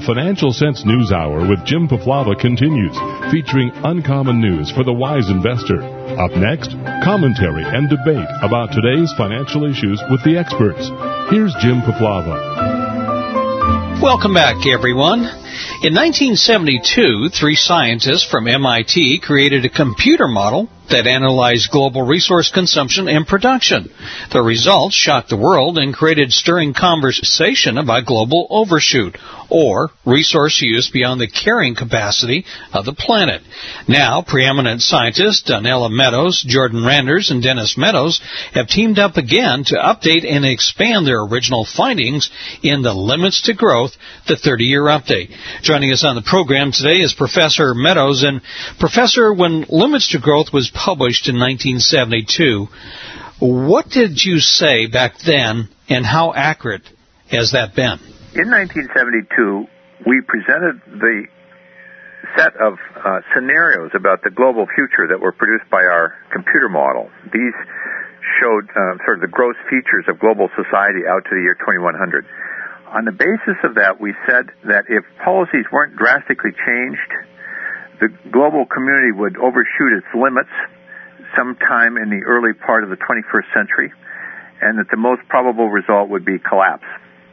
The Financial Sense News Hour with Jim Paflava continues, featuring uncommon news for the wise investor. Up next, commentary and debate about today's financial issues with the experts. Here's Jim Paflava. Welcome back, everyone. In 1972, three scientists from MIT created a computer model that analyzed global resource consumption and production. The results shocked the world and created stirring conversation about global overshoot, or resource use beyond the carrying capacity of the planet. Now, preeminent scientists Donella Meadows, Jordan Randers, and Dennis Meadows have teamed up again to update and expand their original findings in the Limits to Growth, the 30-year update. Joining us on the program today is Professor Meadows. And Professor, when Limits to Growth was published in 1972, what did you say back then, and how accurate has that been? In 1972, we presented the set of scenarios about the global future that were produced by our computer model. These showed sort of the gross features of global society out to the year 2100. On the basis of that, we said that if policies weren't drastically changed, the global community would overshoot its limits sometime in the early part of the 21st century, and that the most probable result would be collapse.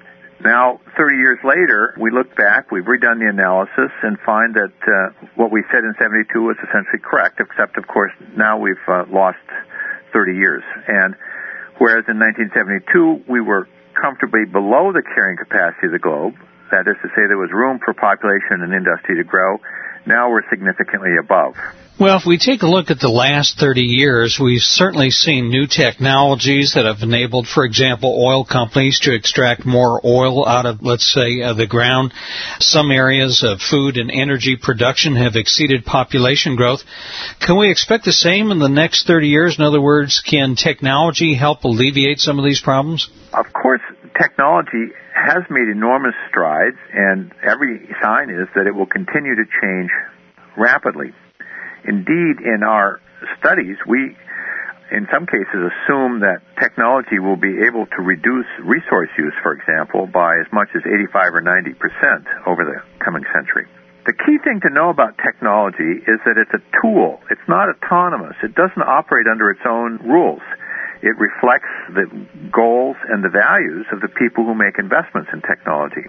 Now, 30 years later, we look back, we've redone the analysis, and find that what we said in 72 was essentially correct, except, of course, now we've lost 30 years. And whereas in 1972, we were comfortably below the carrying capacity of the globe, that is to say there was room for population and industry to grow, now we're significantly above. Well, if we take a look at the last 30 years, we've certainly seen new technologies that have enabled, for example, oil companies to extract more oil out of, let's say, the ground. Some areas of food and energy production have exceeded population growth. Can we expect the same in the next 30 years? In other words, can technology help alleviate some of these problems? Of course, technology has made enormous strides, and every sign is that it will continue to change rapidly. Indeed, in our studies, we, in some cases, assume that technology will be able to reduce resource use, for example, by as much as 85 or 90% over the coming century. The key thing to know about technology is that it's a tool. It's not autonomous. It doesn't operate under its own rules. It reflects the goals and the values of the people who make investments in technology.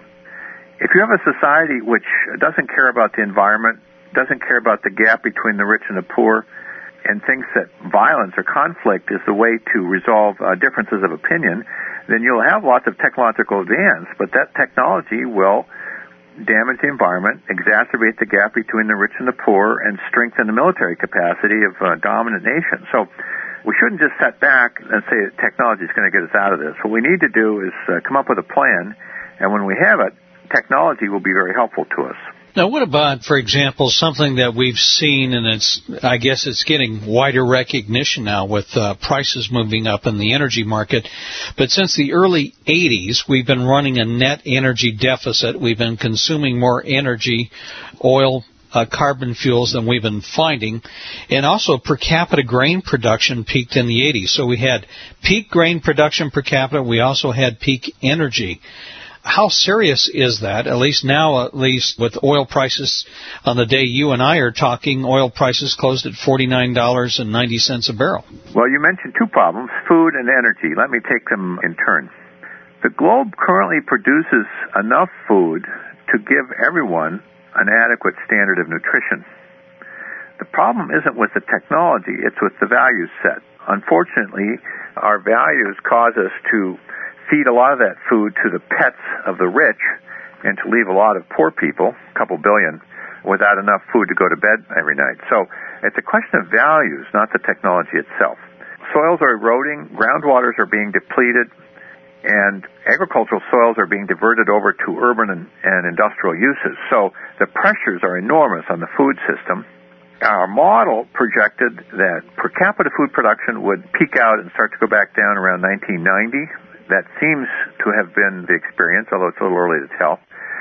If you have a society which doesn't care about the environment, doesn't care about the gap between the rich and the poor, and thinks that violence or conflict is the way to resolve differences of opinion, then you'll have lots of technological advance, but that technology will damage the environment, exacerbate the gap between the rich and the poor, and strengthen the military capacity of dominant nations. So we shouldn't just sit back and say that technology is going to get us out of this. What we need to do is come up with a plan, and when we have it, technology will be very helpful to us. Now, what about, for example, something that we've seen, and I guess it's getting wider recognition now with prices moving up in the energy market, but since the early 80s, we've been running a net energy deficit. We've been consuming more energy, oil, carbon fuels than we've been finding, and also per capita grain production peaked in the 80s. So we had peak grain production per capita. We also had peak energy. How serious is that? At least now, with oil prices on the day you and I are talking, oil prices closed at $49.90 a barrel. Well, you mentioned two problems, food and energy. Let me take them in turn. The globe currently produces enough food to give everyone an adequate standard of nutrition. The problem isn't with the technology, it's with the values set. Unfortunately, our values cause us to feed a lot of that food to the pets of the rich and to leave a lot of poor people, a couple billion, without enough food to go to bed every night. So it's a question of values, not the technology itself. Soils are eroding, groundwaters are being depleted, and agricultural soils are being diverted over to urban and industrial uses. So the pressures are enormous on the food system. Our model projected that per capita food production would peak out and start to go back down around 1990. That seems to have been the experience, although it's a little early to tell.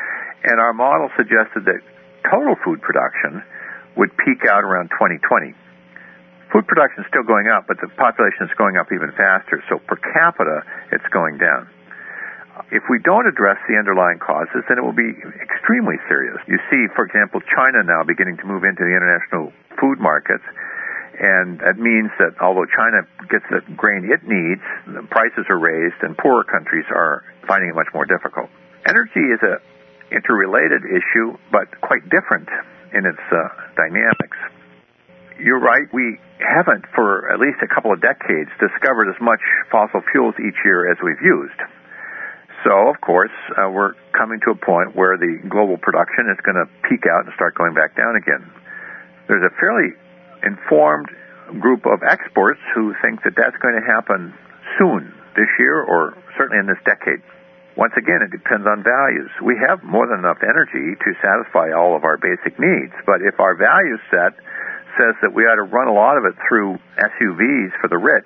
And our model suggested that total food production would peak out around 2020. Food production is still going up, but the population is going up even faster, so per capita it's going down. If we don't address the underlying causes, then it will be extremely serious. You see, for example, China now beginning to move into the international food markets, and that means that although China gets the grain it needs, the prices are raised, and poorer countries are finding it much more difficult. Energy is an interrelated issue, but quite different in its dynamics. You're right, we haven't, for at least a couple of decades, discovered as much fossil fuels each year as we've used. So, of course, we're coming to a point where the global production is going to peak out and start going back down again. There's a fairly informed group of experts who think that that's going to happen soon, this year, or certainly in this decade. Once again, it depends on values. We have more than enough energy to satisfy all of our basic needs, but if our value set says that we ought to run a lot of it through SUVs for the rich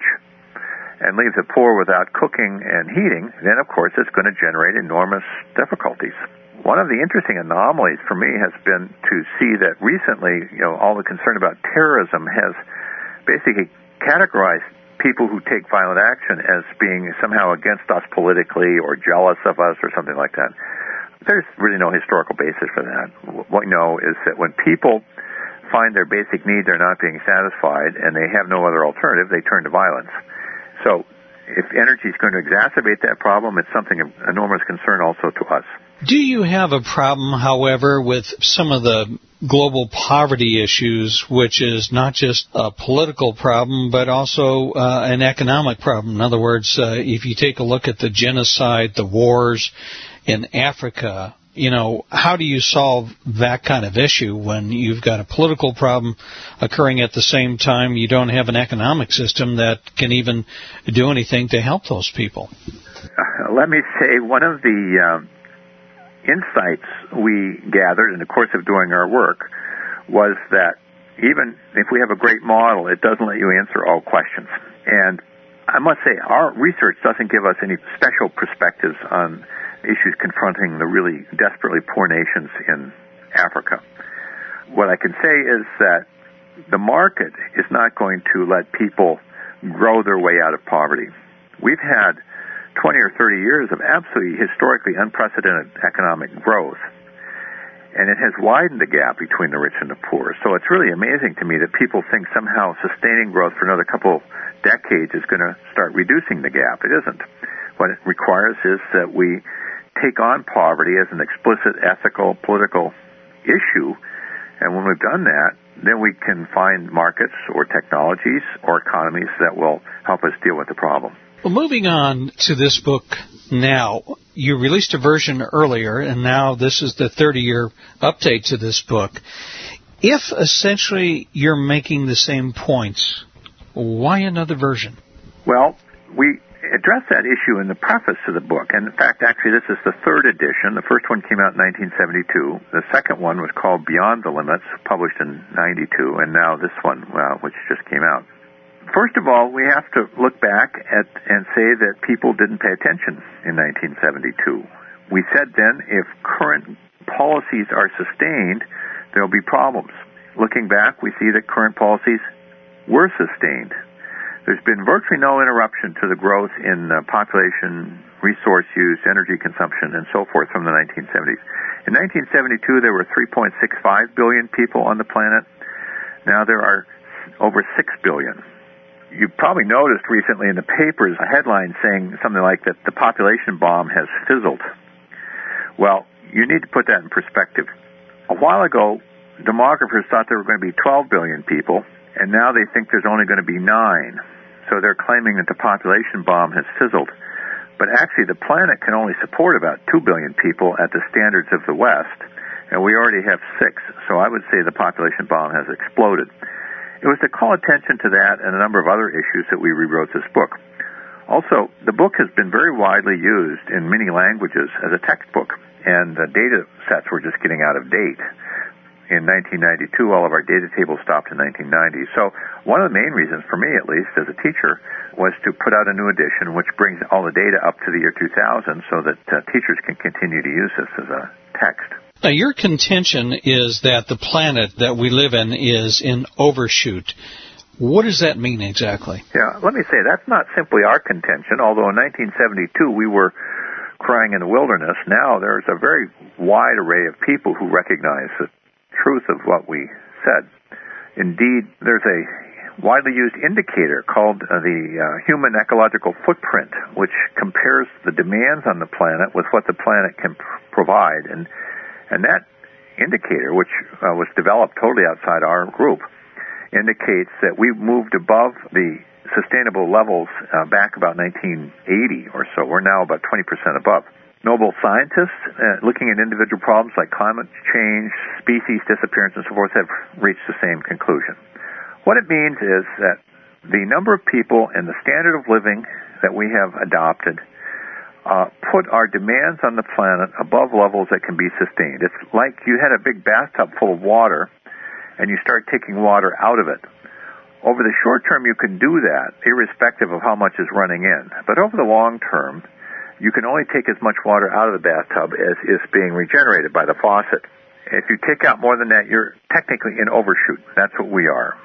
and leave the poor without cooking and heating, then of course it's going to generate enormous difficulties. One of the interesting anomalies for me has been to see that recently, all the concern about terrorism has basically categorized people who take violent action as being somehow against us politically or jealous of us or something like that. There's really no historical basis for that. What we know is that when people find their basic needs are not being satisfied and they have no other alternative, they turn to violence. So if energy is going to exacerbate that problem, it's something of enormous concern also to us. Do you have a problem, however, with some of the global poverty issues, which is not just a political problem, but also an economic problem? In other words, if you take a look at the genocide, the wars in Africa, how do you solve that kind of issue when you've got a political problem occurring at the same time you don't have an economic system that can even do anything to help those people? Let me say one of the insights we gathered in the course of doing our work was that even if we have a great model, it doesn't let you answer all questions. And I must say, our research doesn't give us any special perspectives on issues confronting the really desperately poor nations in Africa. What I can say is that the market is not going to let people grow their way out of poverty. We've had 20 or 30 years of absolutely historically unprecedented economic growth, and it has widened the gap between the rich and the poor. So it's really amazing to me that people think somehow sustaining growth for another couple decades is going to start reducing the gap. It isn't. What it requires is that we take on poverty as an explicit ethical, political issue, and when we've done that, then we can find markets or technologies or economies that will help us deal with the problem. Well, moving on to this book now, you released a version earlier, and now this is the 30-year update to this book. If essentially you're making the same points, why another version? Well, we address that issue in the preface to the book. And in fact, actually, this is the third edition. The first one came out in 1972. The second one was called Beyond the Limits, published in 92, and now this one, which just came out. First of all, we have to look back at and say that people didn't pay attention in 1972. We said then if current policies are sustained, there will be problems. Looking back, we see that current policies were sustained. There's been virtually no interruption to the growth in population, resource use, energy consumption, and so forth from the 1970s. In 1972, there were 3.65 billion people on the planet. Now there are over 6 billion. You probably noticed recently in the papers a headline saying something like that the population bomb has fizzled. Well, you need to put that in perspective. A while ago, demographers thought there were going to be 12 billion people, and now they think there's only going to be 9. So they're claiming that the population bomb has fizzled. But actually, the planet can only support about 2 billion people at the standards of the West, and we already have 6. So I would say the population bomb has exploded. It was to call attention to that and a number of other issues that we rewrote this book. Also, the book has been very widely used in many languages as a textbook, and the data sets were just getting out of date. In 1992, all of our data tables stopped in 1990. So one of the main reasons, for me at least, as a teacher, was to put out a new edition which brings all the data up to the year 2000 so that teachers can continue to use this as a text. Now, your contention is that the planet that we live in is in overshoot. What does that mean exactly? Yeah, let me say, that's not simply our contention, although in 1972 we were crying in the wilderness, now there's a very wide array of people who recognize the truth of what we said. Indeed, there's a widely used indicator called the human ecological footprint, which compares the demands on the planet with what the planet can provide. And that indicator, which was developed totally outside our group, indicates that we've moved above the sustainable levels back about 1980 or so. We're now about 20% above. Nobel scientists looking at individual problems like climate change, species disappearance, and so forth have reached the same conclusion. What it means is that the number of people and the standard of living that we have adopted put our demands on the planet above levels that can be sustained. It's like you had a big bathtub full of water and you start taking water out of it. Over the short term, you can do that, irrespective of how much is running in. But over the long term, you can only take as much water out of the bathtub as is being regenerated by the faucet. If you take out more than that, you're technically in overshoot. That's what we are.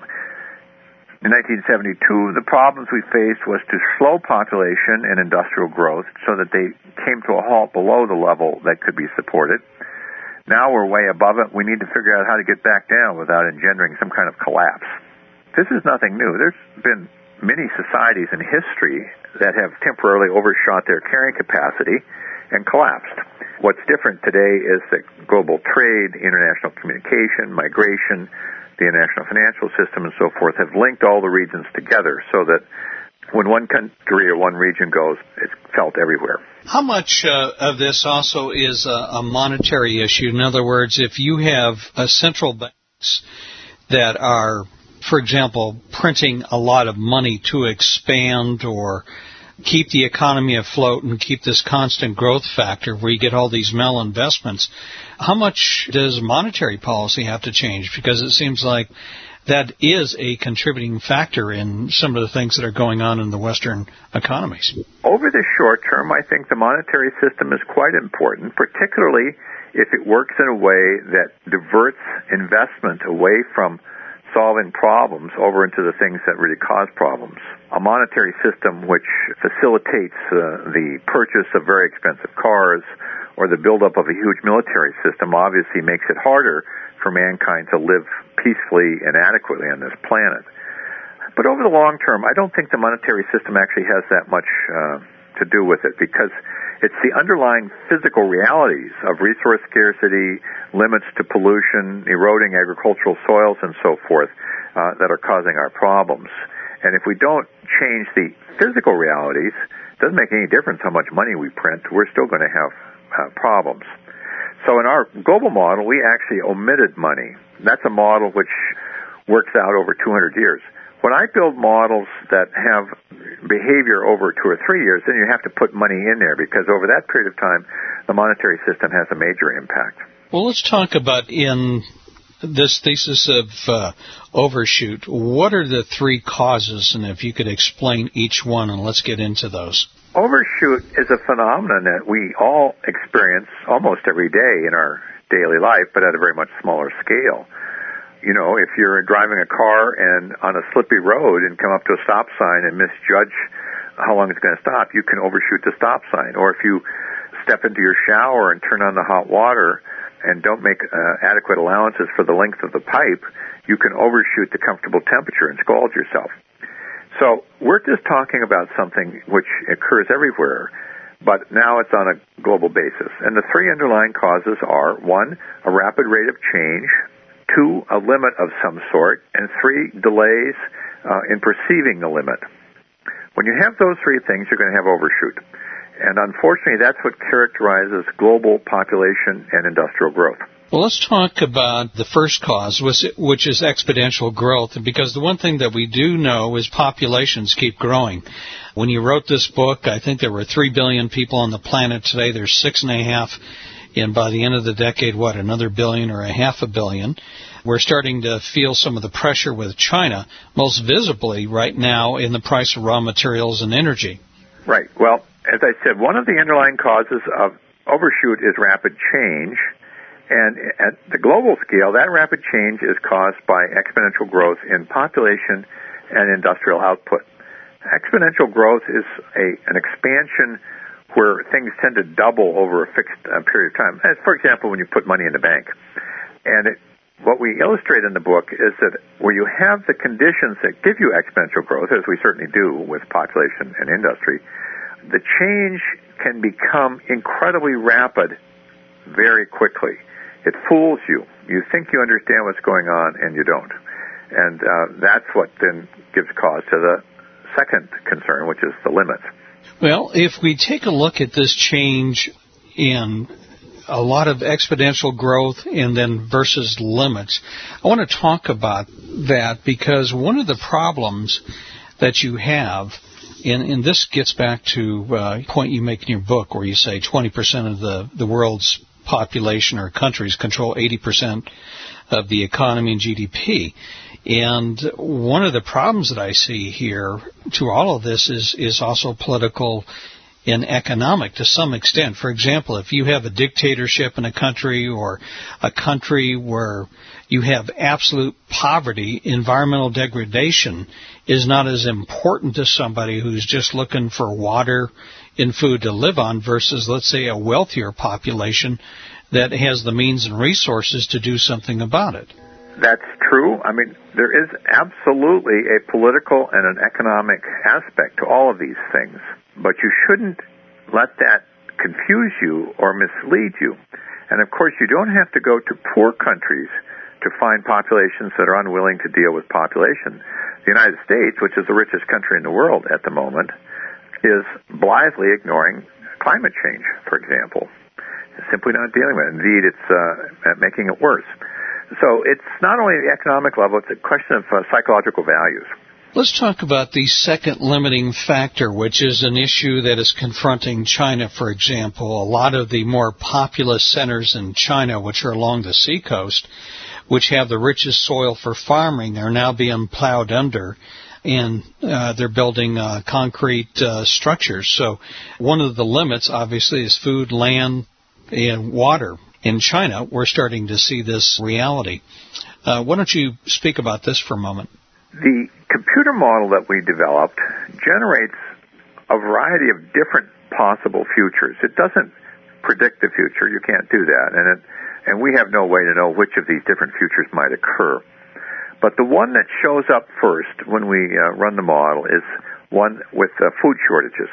In 1972, the problems we faced was to slow population and industrial growth so that they came to a halt below the level that could be supported. Now we're way above it. We need to figure out how to get back down without engendering some kind of collapse. This is nothing new. There's been many societies in history that have temporarily overshot their carrying capacity and collapsed. What's different today is that global trade, international communication, migration, the international financial system, and so forth have linked all the regions together so that when one country or one region goes, it's felt everywhere. How much of this also is a monetary issue? In other words, if you have central banks that are, for example, printing a lot of money to expand or keep the economy afloat and keep this constant growth factor where you get all these malinvestments, how much does monetary policy have to change? Because it seems like that is a contributing factor in some of the things that are going on in the Western economies. Over the short term, I think the monetary system is quite important, particularly if it works in a way that diverts investment away from solving problems over into the things that really cause problems. A monetary system which facilitates the purchase of very expensive cars or the buildup of a huge military system obviously makes it harder for mankind to live peacefully and adequately on this planet. But over the long term, I don't think the monetary system actually has that much to do with it, because it's the underlying physical realities of resource scarcity, limits to pollution, eroding agricultural soils, and so forth that are causing our problems. And if we don't change the physical realities, it doesn't make any difference how much money we print. We're still going to have problems. So in our global model, we actually omitted money. That's a model which works out over 200 years. When I build models that have behavior over 2 or 3 years, then you have to put money in there, because over that period of time, the monetary system has a major impact. Well, let's talk about in this thesis of overshoot, what are the 3 causes, and if you could explain each one, and let's get into those. Overshoot is a phenomenon that we all experience almost every day in our daily life, but at a very much smaller scale. You know, if you're driving a car and on a slippy road and come up to a stop sign and misjudge how long it's going to stop, you can overshoot the stop sign. Or if you step into your shower and turn on the hot water and don't make adequate allowances for the length of the pipe, you can overshoot the comfortable temperature and scald yourself. So we're just talking about something which occurs everywhere, but now it's on a global basis. And the 3 underlying causes are, 1, a rapid rate of change, 2, a limit of some sort, and 3, delays in perceiving the limit. When you have those 3 things, you're going to have overshoot. And unfortunately, that's what characterizes global population and industrial growth. Well, let's talk about the first cause, which is exponential growth, because the one thing that we do know is populations keep growing. When you wrote this book, I think there were 3 billion people on the planet. Today there's 6.5, and by the end of the decade, another billion or 500 million. We're starting to feel some of the pressure with China, most visibly right now in the price of raw materials and energy. Right. Well, as I said, one of the underlying causes of overshoot is rapid change. And at the global scale, that rapid change is caused by exponential growth in population and industrial output. Exponential growth is an expansion where things tend to double over a fixed period of time. As, for example, when you put money in the bank. And what we illustrate in the book is that where you have the conditions that give you exponential growth, as we certainly do with population and industry, the change can become incredibly rapid very quickly. It fools you. You think you understand what's going on, and you don't. And that's what then gives cause to the second concern, which is the limits. Well, if we take a look at this change in a lot of exponential growth and then versus limits, I want to talk about that, because one of the problems that you have, and this gets back to a point you make in your book where you say 20% of the world's population or countries control 80% of the economy and GDP. And one of the problems that I see here to all of this is also political and economic to some extent. For example, if you have a dictatorship in a country or a country where you have absolute poverty, environmental degradation is not as important to somebody who's just looking for water and food to live on versus, let's say, a wealthier population that has the means and resources to do something about it. That's true. I mean, there is absolutely a political and an economic aspect to all of these things, but you shouldn't let that confuse you or mislead you. And of course, you don't have to go to poor countries to find populations that are unwilling to deal with population. The United States, which is the richest country in the world at the moment, is blithely ignoring climate change, for example. It's simply not dealing with it. Indeed, it's making it worse. So it's not only the economic level, it's a question of psychological values. Let's talk about the second limiting factor, which is an issue that is confronting China, for example. A lot of the more populous centers in China, which are along the seacoast, which have the richest soil for farming, are now being plowed under, and they're building concrete structures. So one of the limits, obviously, is food, land, and water. In China, we're starting to see this reality. Why don't you speak about this for a moment? The computer model that we developed generates a variety of different possible futures. It doesn't predict the future. You can't do that. And we have no way to know which of these different futures might occur. But the one that shows up first when we run the model is one with food shortages,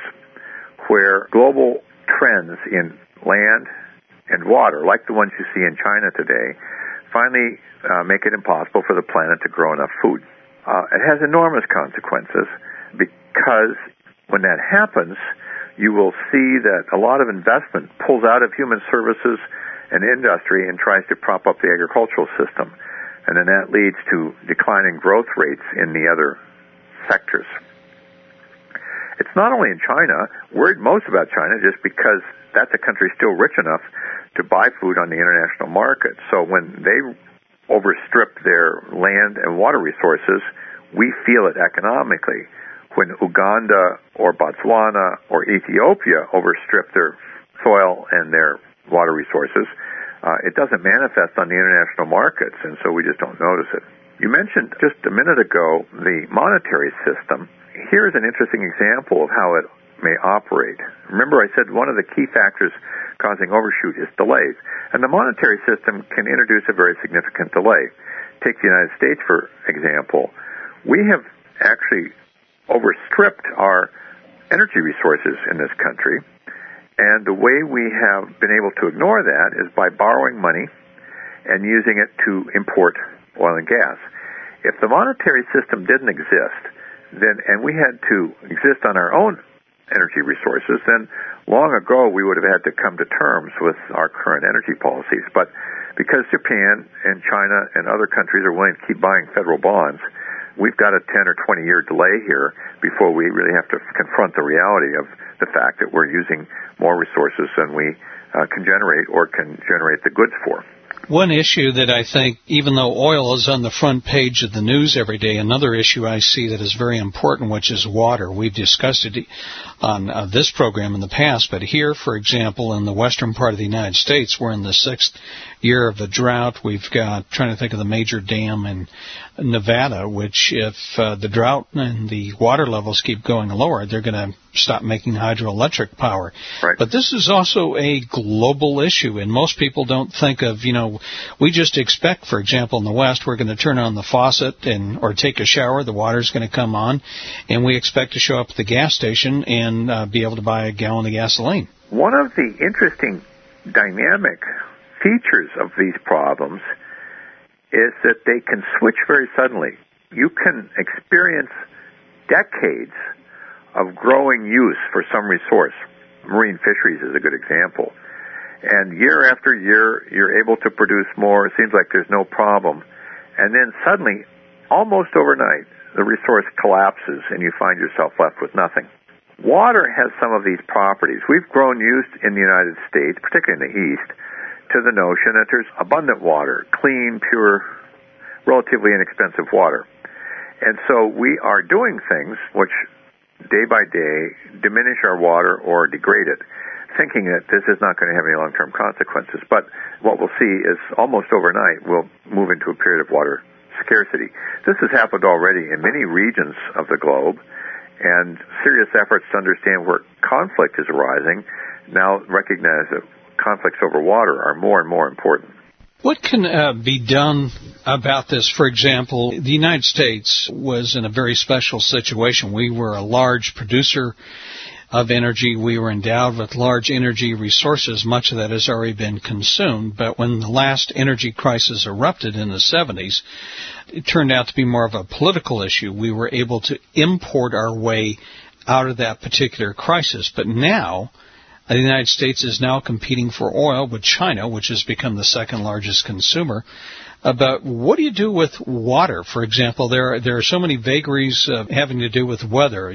where global trends in land and water, like the ones you see in China today, finally make it impossible for the planet to grow enough food. It has enormous consequences, because when that happens, you will see that a lot of investment pulls out of human services and industry and tries to prop up the agricultural system. And then that leads to declining growth rates in the other sectors. It's not only in China. Worried most about China just because that's a country still rich enough to buy food on the international market. So when they overstrip their land and water resources, we feel it economically. When Uganda or Botswana or Ethiopia overstrip their soil and their water resources, it doesn't manifest on the international markets, and so we just don't notice it. You mentioned just a minute ago the monetary system. Here's an interesting example of how it may operate. Remember, I said one of the key factors causing overshoot is delays, and the monetary system can introduce a very significant delay. Take the United States, for example. We have actually overstripped our energy resources in this country, and the way we have been able to ignore that is by borrowing money and using it to import oil and gas. If the monetary system didn't exist, then, and we had to exist on our own energy resources, then long ago we would have had to come to terms with our current energy policies. But because Japan and China and other countries are willing to keep buying federal bonds, we've got a 10 or 20-year delay here before we really have to confront the reality of the fact that we're using more resources than we can generate or can generate the goods for. One issue that I think, even though oil is on the front page of the news every day, another issue I see that is very important, which is water. We've discussed it on this program in the past, but here, for example, in the western part of the United States, we're in the 6th year of a drought. We've got, trying to think of the major dam in Nevada, which if the drought and the water levels keep going lower, they're going to stop making hydroelectric power. Right. But this is also a global issue, and most people don't think of, we just expect, for example, in the West, we're going to turn on the faucet or take a shower, the water's going to come on, and we expect to show up at the gas station and be able to buy a gallon of gasoline. One of the interesting dynamic features of these problems is that they can switch very suddenly. You can experience decades of growing use for some resource. Marine fisheries is a good example. And year after year, you're able to produce more. It seems like there's no problem. And then suddenly, almost overnight, the resource collapses and you find yourself left with nothing. Water has some of these properties. We've grown used in the United States, particularly in the East, to the notion that there's abundant water, clean, pure, relatively inexpensive water. And so we are doing things which, day by day, diminish our water or degrade it, thinking that this is not going to have any long-term consequences. But what we'll see is almost overnight we'll move into a period of water scarcity. This has happened already in many regions of the globe, and serious efforts to understand where conflict is arising now recognize that conflicts over water are more and more important. What can be done about this? For example, the United States was in a very special situation. We were a large producer of energy. We were endowed with large energy resources. Much of that has already been consumed. But when the last energy crisis erupted in the 70s, it turned out to be more of a political issue. We were able to import our way out of that particular crisis. But now, the United States is now competing for oil with China, which has become the second largest consumer. But what do you do with water? For example, there are so many vagaries having to do with weather.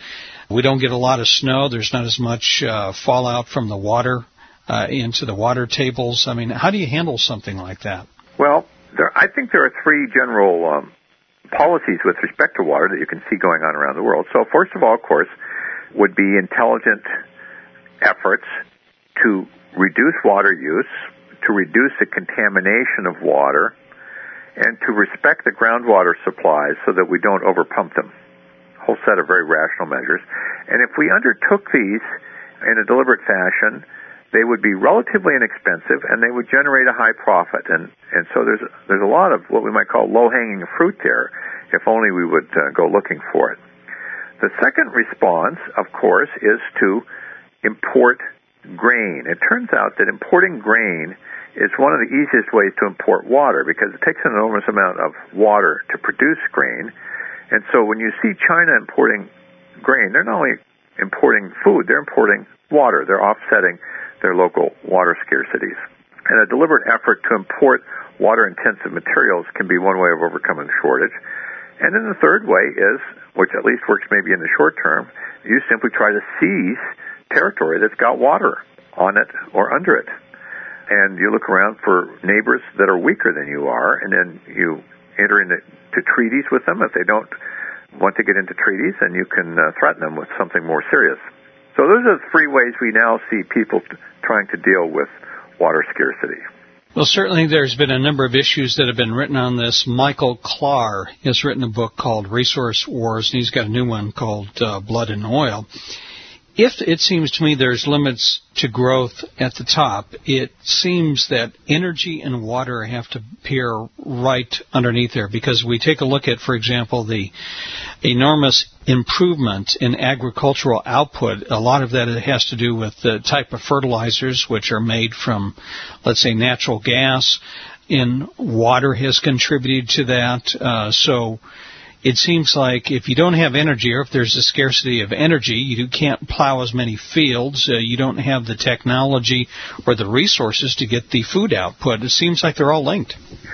We don't get a lot of snow. There's not as much fallout from the water into the water tables. I mean, how do you handle something like that? Well, I think there are three general policies with respect to water that you can see going on around the world. So first of all, of course, would be intelligent efforts to reduce water use, to reduce the contamination of water, and to respect the groundwater supplies so that we don't overpump them. A whole set of very rational measures. And if we undertook these in a deliberate fashion, they would be relatively inexpensive and they would generate a high profit. And so there's a lot of what we might call low-hanging fruit there, if only we would go looking for it. The second response, of course, is to import grain. It turns out that importing grain is one of the easiest ways to import water because it takes an enormous amount of water to produce grain. And so when you see China importing grain, they're not only importing food, they're importing water. They're offsetting their local water scarcities. And a deliberate effort to import water-intensive materials can be one way of overcoming the shortage. And then the third way is, which at least works maybe in the short term, you simply try to seize territory that's got water on it or under it. And you look around for neighbors that are weaker than you are, and then you enter into treaties with them. If they don't want to get into treaties, then you can threaten them with something more serious. So those are the three ways we now see people trying to deal with water scarcity. Well, certainly there's been a number of issues that have been written on this. Michael Klahr has written a book called Resource Wars, and he's got a new one called Blood and Oil. If it seems to me there's limits to growth at the top, it seems that energy and water have to appear right underneath there, because we take a look at, for example, the enormous improvement in agricultural output. A lot of that has to do with the type of fertilizers which are made from, let's say, natural gas, and water has contributed to that. So it seems like if you don't have energy, or if there's a scarcity of energy, you can't plow as many fields, you don't have the technology or the resources to get the food output. It seems like they're all linked.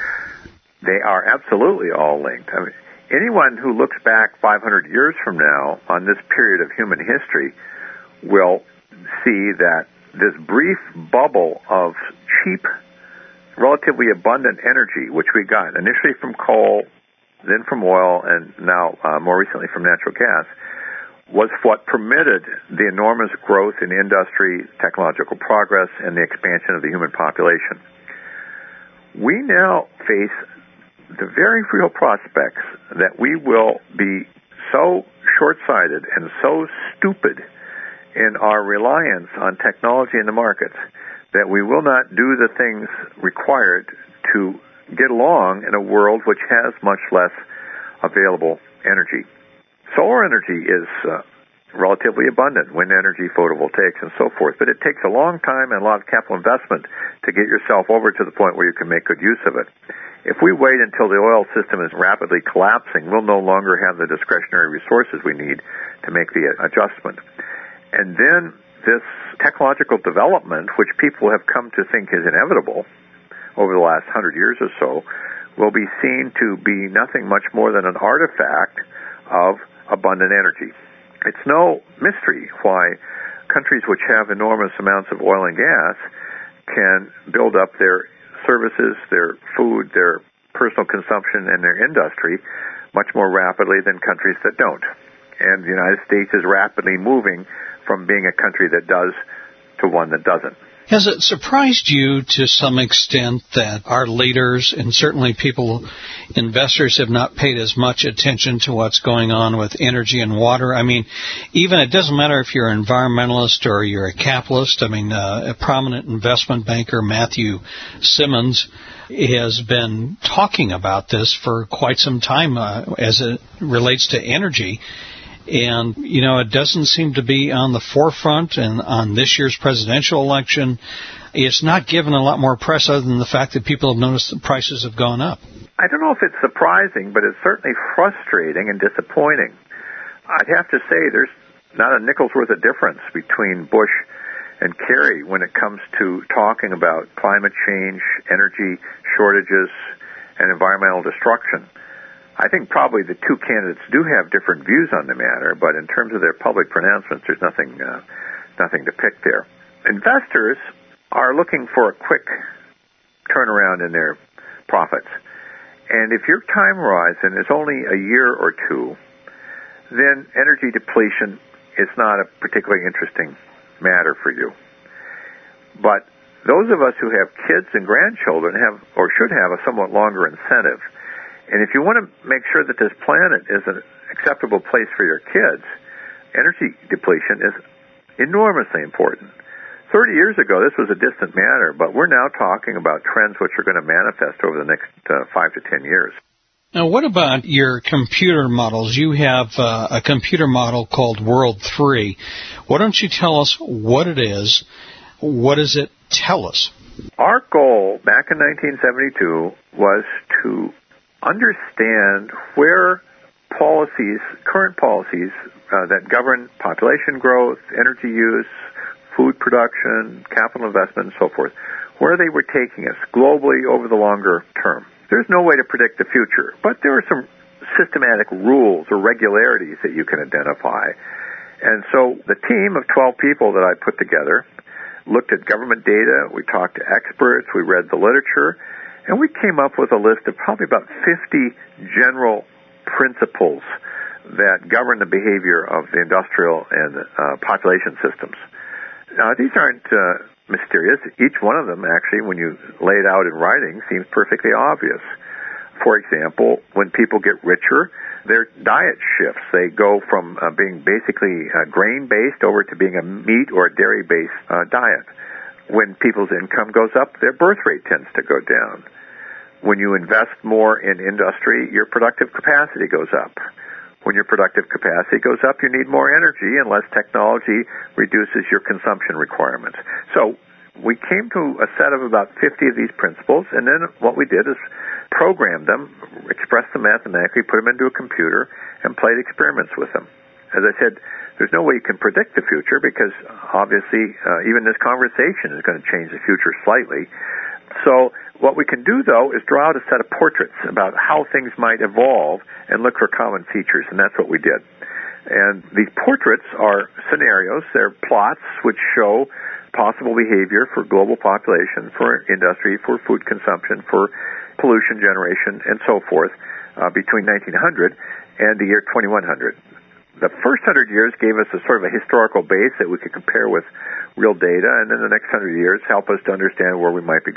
They are absolutely all linked. I mean, anyone who looks back 500 years from now on this period of human history will see that this brief bubble of cheap, relatively abundant energy, which we got initially from coal, then from oil, and now more recently from natural gas, was what permitted the enormous growth in industry, technological progress, and the expansion of the human population. We now face the very real prospects that we will be so short-sighted and so stupid in our reliance on technology in the markets that we will not do the things required to get along in a world which has much less available energy. Solar energy is relatively abundant, wind energy, photovoltaics, and so forth, but it takes a long time and a lot of capital investment to get yourself over to the point where you can make good use of it. If we wait until the oil system is rapidly collapsing, we'll no longer have the discretionary resources we need to make the adjustment. And then this technological development, which people have come to think is inevitable over the last 100 years or so, will be seen to be nothing much more than an artifact of abundant energy. It's no mystery why countries which have enormous amounts of oil and gas can build up their services, their food, their personal consumption, and their industry much more rapidly than countries that don't. And the United States is rapidly moving from being a country that does to one that doesn't. Has it surprised you to some extent that our leaders and certainly investors have not paid as much attention to what's going on with energy and water? I mean, even it doesn't matter if you're an environmentalist or you're a capitalist. I mean, a prominent investment banker, Matthew Simmons, has been talking about this for quite some time as it relates to energy. And, it doesn't seem to be on the forefront, and on this year's presidential election, it's not given a lot more press other than the fact that people have noticed the prices have gone up. I don't know if it's surprising, but it's certainly frustrating and disappointing. I'd have to say there's not a nickel's worth of difference between Bush and Kerry when it comes to talking about climate change, energy shortages, and environmental destruction. I think probably the two candidates do have different views on the matter, but in terms of their public pronouncements, there's nothing to pick there. Investors are looking for a quick turnaround in their profits. And if your time horizon is only a year or two, then energy depletion is not a particularly interesting matter for you. But those of us who have kids and grandchildren have, or should have, a somewhat longer incentive. And if you want to make sure that this planet is an acceptable place for your kids, energy depletion is enormously important. 30 years ago, this was a distant matter, but we're now talking about trends which are going to manifest over the next 5 to 10 years. Now, what about your computer models? You have a computer model called World 3. Why don't you tell us what it is? What does it tell us? Our goal back in 1972 was to understand where current policies that govern population growth, energy use, food production, capital investment, and so forth, where they were taking us globally over the longer term. There's no way to predict the future, but there are some systematic rules or regularities that you can identify. And so the team of 12 people that I put together looked at government data, we talked to experts, we read the literature, and we came up with a list of probably about 50 general principles that govern the behavior of the industrial and population systems. Now, these aren't mysterious. Each one of them, actually, when you lay it out in writing, seems perfectly obvious. For example, when people get richer, their diet shifts. They go from being basically grain-based over to being a meat or a dairy-based diet. When people's income goes up, their birth rate tends to go down. When you invest more in industry, your productive capacity goes up. When your productive capacity goes up, you need more energy, and less technology reduces your consumption requirements. So we came to a set of about 50 of these principles, and then what we did is program them, express them mathematically, put them into a computer, and played experiments with them. As I said, there's no way you can predict the future because obviously even this conversation is going to change the future slightly. So what we can do, though, is draw out a set of portraits about how things might evolve and look for common features, and that's what we did. And these portraits are scenarios. They're plots which show possible behavior for global population, for industry, for food consumption, for pollution generation, and so forth between 1900 and the year 2100. The first 100 years gave us a sort of a historical base that we could compare with real data, and then the next 100 years help us to understand where we might be going.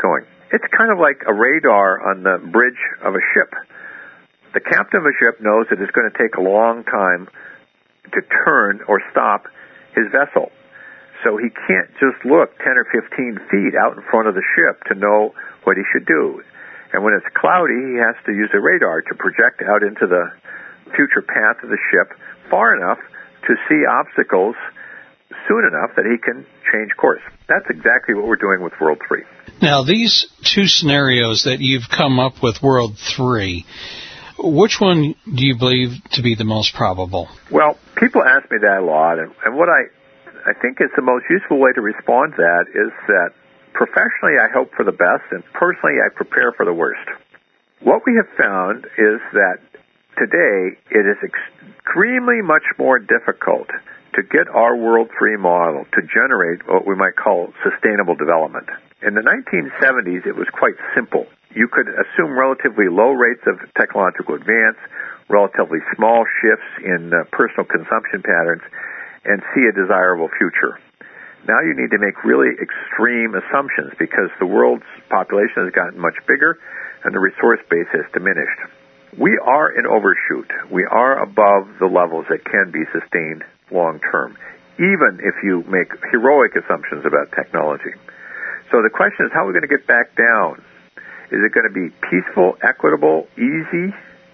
It's kind of like a radar on the bridge of a ship. The captain of a ship knows that it's going to take a long time to turn or stop his vessel. So he can't just look 10 or 15 feet out in front of the ship to know what he should do. And when it's cloudy, he has to use a radar to project out into the future path of the ship far enough to see obstacles soon enough that he can change course. That's exactly what we're doing with World 3. Now, these two scenarios that you've come up with, World 3, which one do you believe to be the most probable? Well, people ask me that a lot, and what I think is the most useful way to respond to that is that professionally I hope for the best, and personally I prepare for the worst. What we have found is that today it is extremely much more difficult to get our World 3 model to generate what we might call sustainable development. In the 1970s, it was quite simple. You could assume relatively low rates of technological advance, relatively small shifts in personal consumption patterns, and see a desirable future. Now you need to make really extreme assumptions because the world's population has gotten much bigger and the resource base has diminished. We are in overshoot. We are above the levels that can be sustained long term, even if you make heroic assumptions about technology. So the question is, how are we going to get back down? Is it going to be peaceful, equitable, easy,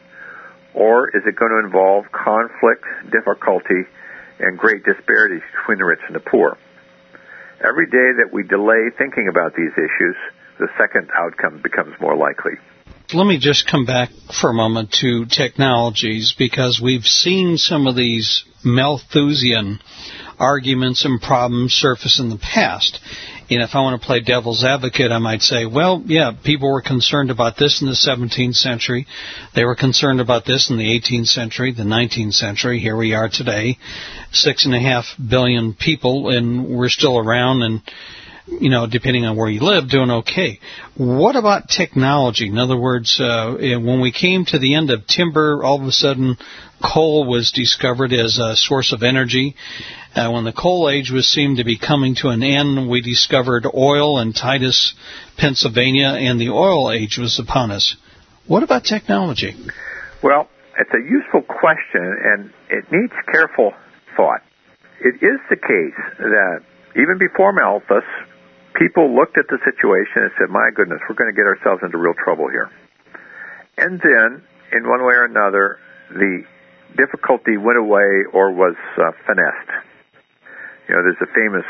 or is it going to involve conflict, difficulty, and great disparities between the rich and the poor? Every day that we delay thinking about these issues, the second outcome becomes more likely. Let me just come back for a moment to technologies, because we've seen some of these Malthusian arguments and problems surface in the past. And if I want to play devil's advocate, I might say, well, yeah, people were concerned about this in the 17th century. They were concerned about this in the 18th century, the 19th century. Here we are today, 6.5 billion people, and we're still around and, you know, depending on where you live, doing okay. What about technology? In other words, when we came to the end of timber, all of a sudden coal was discovered as a source of energy. When the coal age seemed to be coming to an end, we discovered oil in Titus, Pennsylvania, and the oil age was upon us. What about technology? Well, it's a useful question, and it needs careful thought. It is the case that even before Malthus, people looked at the situation and said, my goodness, we're going to get ourselves into real trouble here. And then, in one way or another, the difficulty went away or was finessed. You know, there's a famous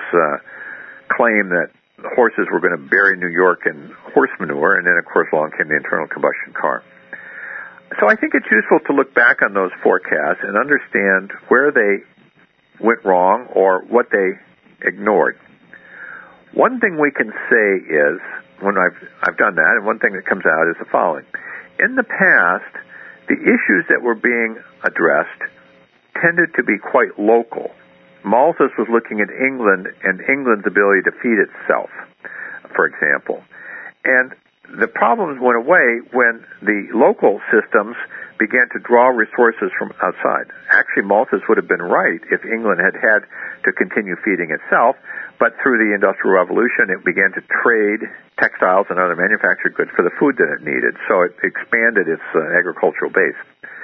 claim that horses were going to bury New York in horse manure, and then, of course, along came the internal combustion car. So I think it's useful to look back on those forecasts and understand where they went wrong or what they ignored. One thing we can say is, when I've done that, and one thing that comes out is the following. In the past, the issues that were being addressed tended to be quite local. Malthus was looking at England and England's ability to feed itself, for example. And the problems went away when the local systems began to draw resources from outside. Actually, Malthus would have been right if England had had to continue feeding itself, but through the Industrial Revolution, it began to trade textiles and other manufactured goods for the food that it needed, so it expanded its agricultural base.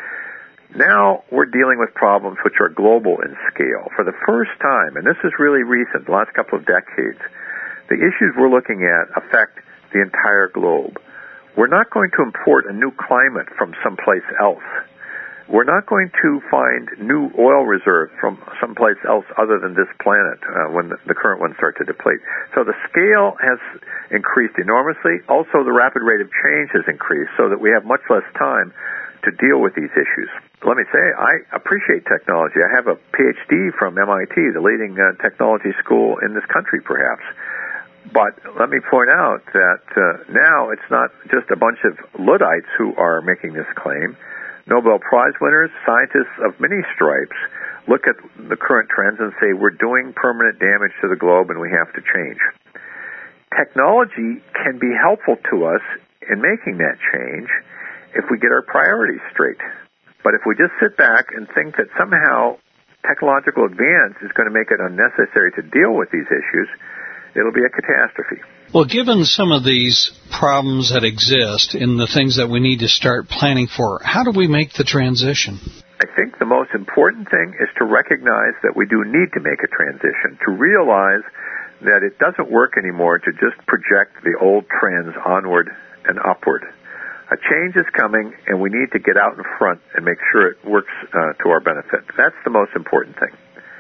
Now we're dealing with problems which are global in scale. For the first time, and this is really recent, the last couple of decades, the issues we're looking at affect the entire globe. We're not going to import a new climate from someplace else. We're not going to find new oil reserves from someplace else other than this planet when the current ones start to deplete. So the scale has increased enormously. Also, the rapid rate of change has increased so that we have much less time to deal with these issues. Let me say, I appreciate technology. I have a PhD from MIT, the leading technology school in this country, perhaps. But let me point out that now it's not just a bunch of Luddites who are making this claim. Nobel Prize winners, scientists of many stripes, look at the current trends and say we're doing permanent damage to the globe and we have to change. Technology can be helpful to us in making that change if we get our priorities straight. But if we just sit back and think that somehow technological advance is going to make it unnecessary to deal with these issues, it'll be a catastrophe. Well, given some of these problems that exist and the things that we need to start planning for, how do we make the transition? I think the most important thing is to recognize that we do need to make a transition, to realize that it doesn't work anymore to just project the old trends onward and upward. A change is coming, and we need to get out in front and make sure it works to our benefit. That's the most important thing.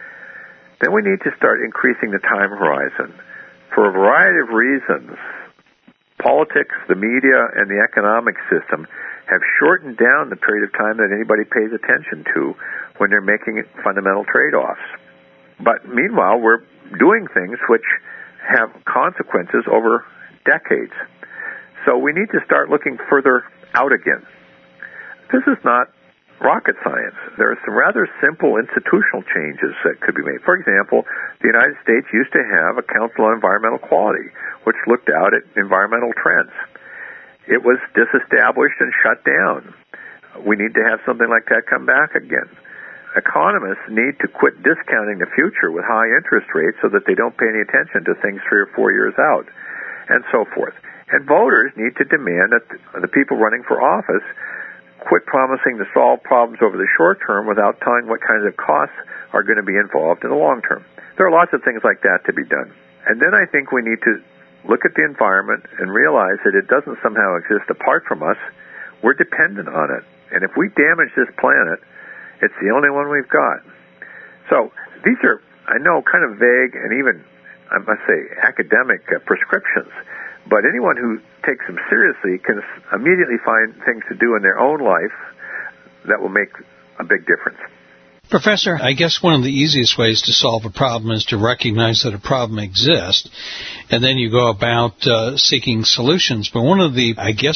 Then we need to start increasing the time horizon. For a variety of reasons, politics, the media, and the economic system have shortened down the period of time that anybody pays attention to when they're making fundamental trade-offs. But meanwhile, we're doing things which have consequences over decades. So we need to start looking further out again. This is not rocket science. There are some rather simple institutional changes that could be made. For example, the United States used to have a Council on Environmental Quality, which looked out at environmental trends. It was disestablished and shut down. We need to have something like that come back again. Economists need to quit discounting the future with high interest rates so that they don't pay any attention to things 3 or 4 years out, and so forth. And voters need to demand that the people running for office quit promising to solve problems over the short term without telling what kinds of costs are going to be involved in the long term. There are lots of things like that to be done. And then I think we need to look at the environment and realize that it doesn't somehow exist apart from us. We're dependent on it. And if we damage this planet, it's the only one we've got. So these are, I know, kind of vague and even, I must say, academic prescriptions. But anyone who takes them seriously can immediately find things to do in their own life that will make a big difference. Professor, I guess one of the easiest ways to solve a problem is to recognize that a problem exists, and then you go about seeking solutions. But one of the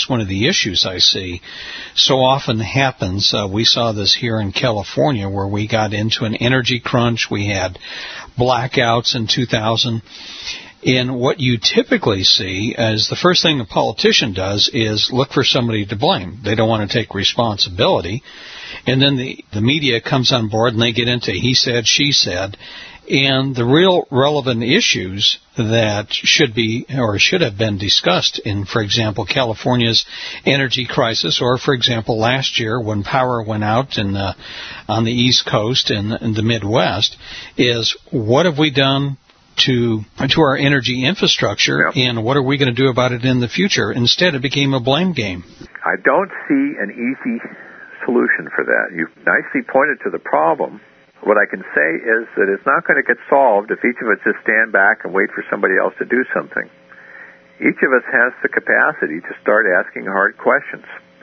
issues I see so often happens, we saw this here in California where we got into an energy crunch. We had blackouts in 2000. And what you typically see is the first thing a politician does is look for somebody to blame. They don't want to take responsibility. And then the media comes on board and they get into he said, she said. And the real relevant issues that should be or should have been discussed in, for example, California's energy crisis, or, for example, last year when power went out on the East Coast and in the Midwest, is what have we done to our energy infrastructure, and what are we going to do about it in the future? Instead, it became a blame game. I don't see an easy solution for that. You've nicely pointed to the problem. What I can say is that it's not going to get solved if each of us just stand back and wait for somebody else to do something. Each of us has the capacity to start asking hard questions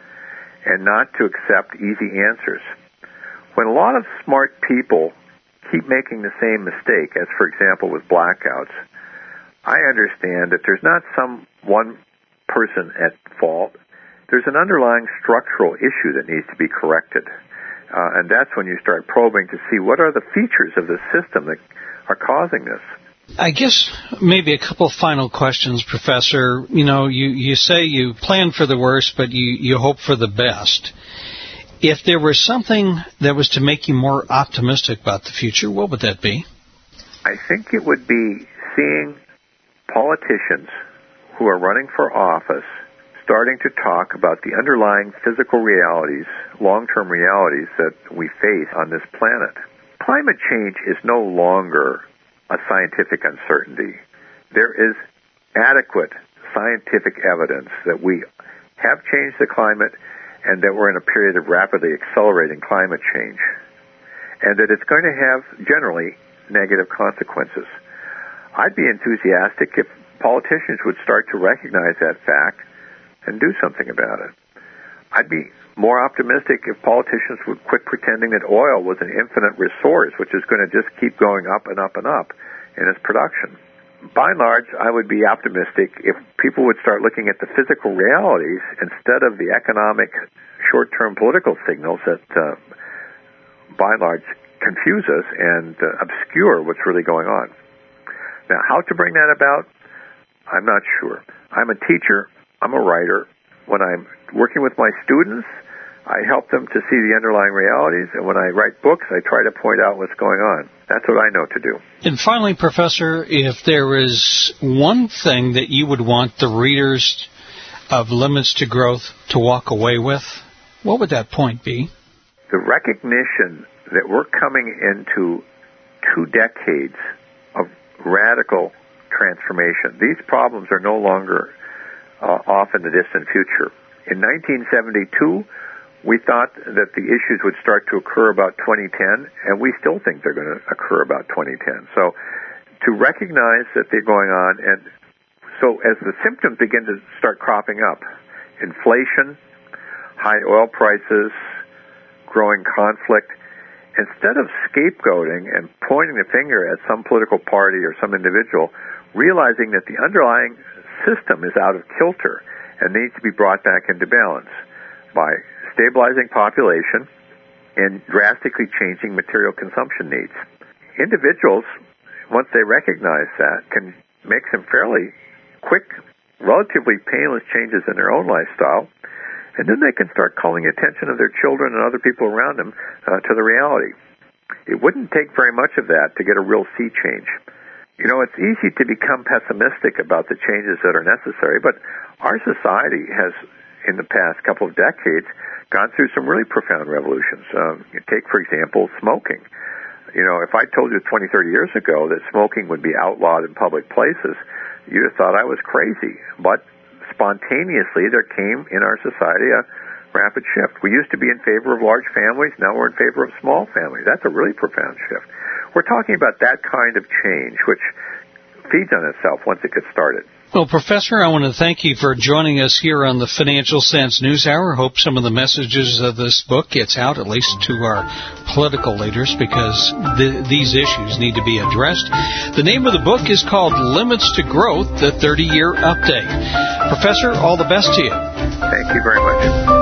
and not to accept easy answers. When a lot of smart people keep making the same mistake, as for example with blackouts, I understand that there's not some one person at fault. There's an underlying structural issue that needs to be corrected. And that's when you start probing to see what are the features of the system that are causing this. I guess maybe a couple of final questions, Professor. You know, you say you plan for the worst, but you hope for the best. If there was something that was to make you more optimistic about the future, what would that be? I think it would be seeing politicians who are running for office starting to talk about the underlying physical realities, long-term realities that we face on this planet. Climate change is no longer a scientific uncertainty. There is adequate scientific evidence that we have changed the climate and that we're in a period of rapidly accelerating climate change, and that it's going to have generally negative consequences. I'd be enthusiastic if politicians would start to recognize that fact and do something about it. I'd be more optimistic if politicians would quit pretending that oil was an infinite resource, which is going to just keep going up and up and up in its production. By and large, I would be optimistic if people would start looking at the physical realities instead of the economic short-term political signals that, by and large, confuse us and obscure what's really going on. Now, how to bring that about, I'm not sure. I'm a teacher. I'm a writer. When I'm working with my students, I help them to see the underlying realities, and when I write books, I try to point out what's going on. That's what I know to do. And finally, Professor, if there is one thing that you would want the readers of Limits to Growth to walk away with, what would that point be? The recognition that we're coming into 2 decades of radical transformation. These problems are no longer off in the distant future. In 1972, we thought that the issues would start to occur about 2010, and we still think they're going to occur about 2010. So to recognize that they're going on, and so as the symptoms begin to start cropping up, inflation, high oil prices, growing conflict, instead of scapegoating and pointing the finger at some political party or some individual, realizing that the underlying system is out of kilter and needs to be brought back into balance by stabilizing population and drastically changing material consumption needs. Individuals, once they recognize that, can make some fairly quick, relatively painless changes in their own lifestyle, and then they can start calling attention of their children and other people around them to the reality. It wouldn't take very much of that to get a real sea change. You know, it's easy to become pessimistic about the changes that are necessary, but our society has, in the past couple of decades, gone through some really profound revolutions. Take, for example, smoking. You know, if I told you 20, 30 years ago that smoking would be outlawed in public places, you'd have thought I was crazy. But spontaneously, there came in our society a rapid shift. We used to be in favor of large families. Now we're in favor of small families. That's a really profound shift. We're talking about that kind of change, which feeds on itself once it gets started. Well, Professor, I want to thank you for joining us here on the Financial Sense News Hour. Hope some of the messages of this book gets out, at least to our political leaders, because these issues need to be addressed. The name of the book is called Limits to Growth, the 30-Year Update. Professor, all the best to you. Thank you very much.